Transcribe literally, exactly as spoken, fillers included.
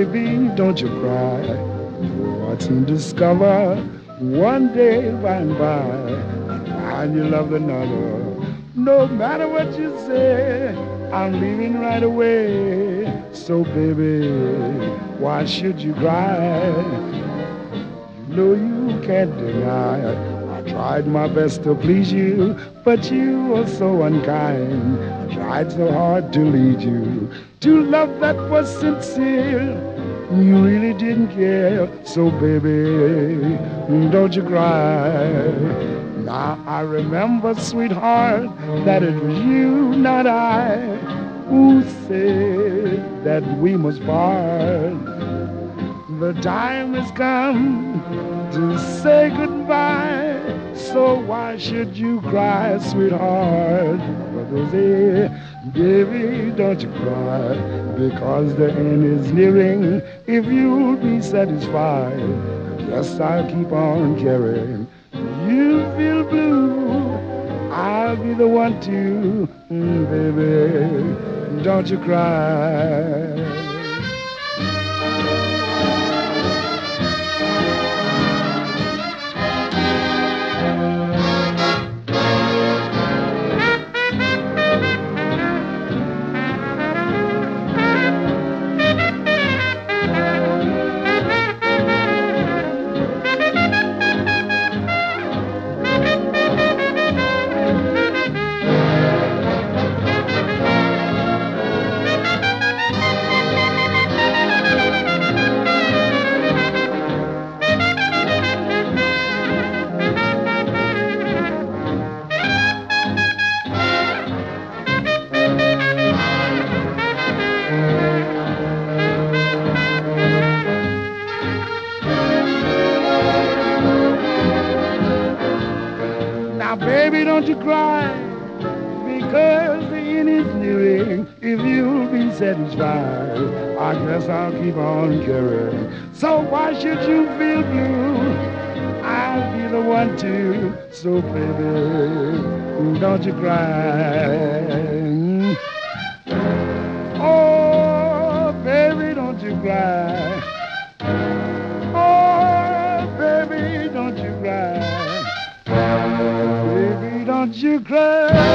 baby, don't you cry. You'll soon discover one day by and by, find you love another. No matter what you say, I'm leaving right away. So baby, why should you cry? You know you can't deny I tried my best to please you, but you were so unkind. I tried so hard to lead you to love that was sincere. You really didn't care, so baby, don't you cry. Now I remember, sweetheart, that it was you, not I, who said that we must part. The time has come to say goodbye, so why should you cry, sweetheart? But they say, baby, don't you cry, because the end is nearing. If you'll be satisfied, yes, I'll keep on caring. You feel blue, I'll be the one to, mm, baby, don't you cry. Baby, don't you cry, because the end is nearing. If you'll be satisfied, I guess I'll keep on caring. So why should you feel blue? I'll be the one to. So baby, don't you cry. Oh, baby, don't you cry. Oh, baby, don't you cry. Don't you cry.